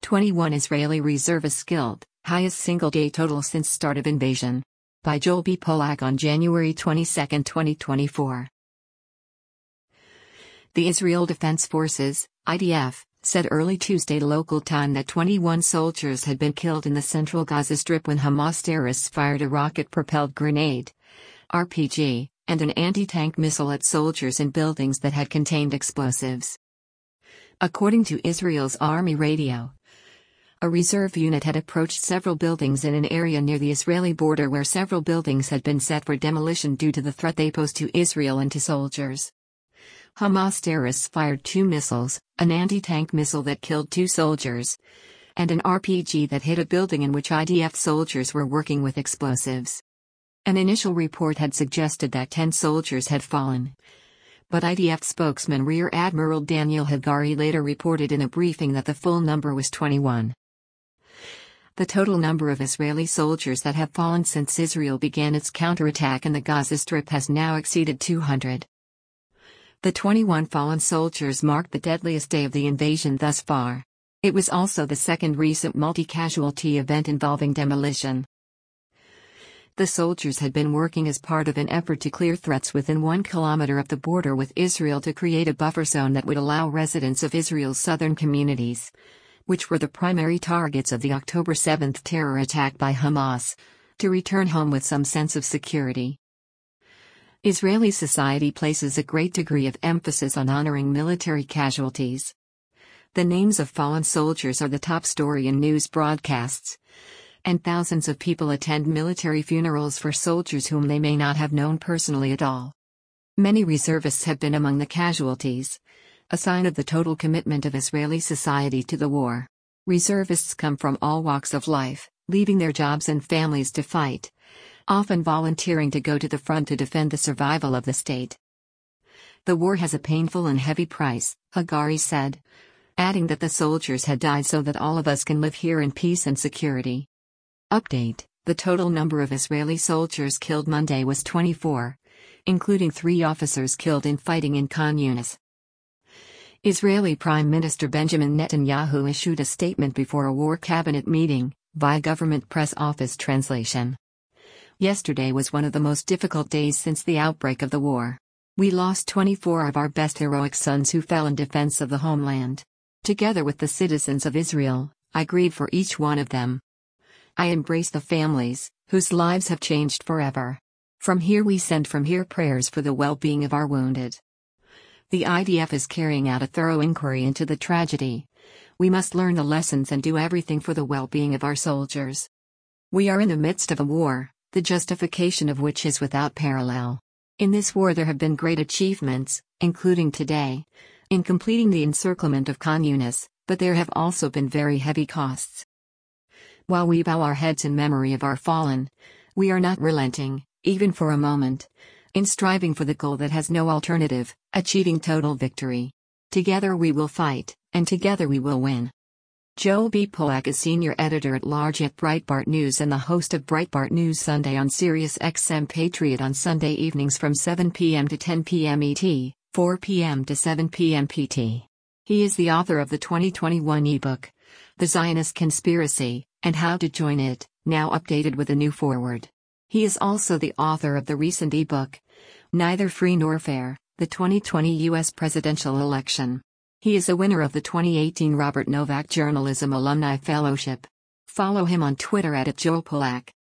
21 Israeli reservists killed, highest single-day total since start of invasion. By Joel B. Polak on January 22, 2024. The Israel Defense Forces, IDF, said early Tuesday local time that 21 soldiers had been killed in the central Gaza Strip when Hamas terrorists fired a rocket-propelled grenade, RPG, and an anti-tank missile at soldiers in buildings that had contained explosives. According to Israel's Army radio, a reserve unit had approached several buildings in an area near the Israeli border where several buildings had been set for demolition due to the threat they pose to Israel and to soldiers. Hamas terrorists fired 2 missiles, an anti-tank missile that killed 2 soldiers, and an RPG that hit a building in which IDF soldiers were working with explosives. An initial report had suggested that 10 soldiers had fallen, but IDF spokesman Rear Admiral Daniel Hagari later reported in a briefing that the full number was 21. The total number of Israeli soldiers that have fallen since Israel began its counterattack in the Gaza Strip has now exceeded 200. The 21 fallen soldiers marked the deadliest day of the invasion thus far. It was also the second recent multi-casualty event involving demolition. The soldiers had been working as part of an effort to clear threats within 1 kilometer of the border with Israel to create a buffer zone that would allow residents of Israel's southern communities, which were the primary targets of the October 7 terror attack by Hamas, to return home with some sense of security. Israeli society places a great degree of emphasis on honoring military casualties. The names of fallen soldiers are the top story in news broadcasts, and thousands of people attend military funerals for soldiers whom they may not have known personally at all. Many reservists have been among the casualties, a sign of the total commitment of Israeli society to the war. Reservists come from all walks of life, leaving their jobs and families to fight, often volunteering to go to the front to defend the survival of the state. The war has a painful and heavy price, Hagari said, adding that the soldiers had died so that all of us can live here in peace and security. Update: the total number of Israeli soldiers killed Monday was 24, including 3 officers killed in fighting in Khan Yunis. Israeli Prime Minister Benjamin Netanyahu issued a statement before a war cabinet meeting, via government press office translation. Yesterday was one of the most difficult days since the outbreak of the war. We lost 24 of our best heroic sons who fell in defense of the homeland. Together with the citizens of Israel, I grieve for each one of them. I embrace the families, whose lives have changed forever. From here we send prayers for the well-being of our wounded. The IDF is carrying out a thorough inquiry into the tragedy. We must learn the lessons and do everything for the well-being of our soldiers. We are in the midst of a war, the justification of which is without parallel. In this war there have been great achievements, including today, in completing the encirclement of Khan Yunis, but there have also been very heavy costs. While we bow our heads in memory of our fallen, we are not relenting, even for a moment, in striving for the goal that has no alternative, achieving total victory. Together we will fight, and together we will win. Joel B. Polak is senior editor-at-large at Breitbart News and the host of Breitbart News Sunday on Sirius XM Patriot on Sunday evenings from 7 p.m. to 10 p.m. ET, 4 p.m. to 7 p.m. PT. He is the author of the 2021 ebook, The Zionist Conspiracy, and How to Join It, now updated with a new foreword. He is also the author of the recent ebook, Neither Free Nor Fair, the 2020 U.S. Presidential Election. He is a winner of the 2018 Robert Novak Journalism Alumni Fellowship. Follow him on Twitter @JoelPolak.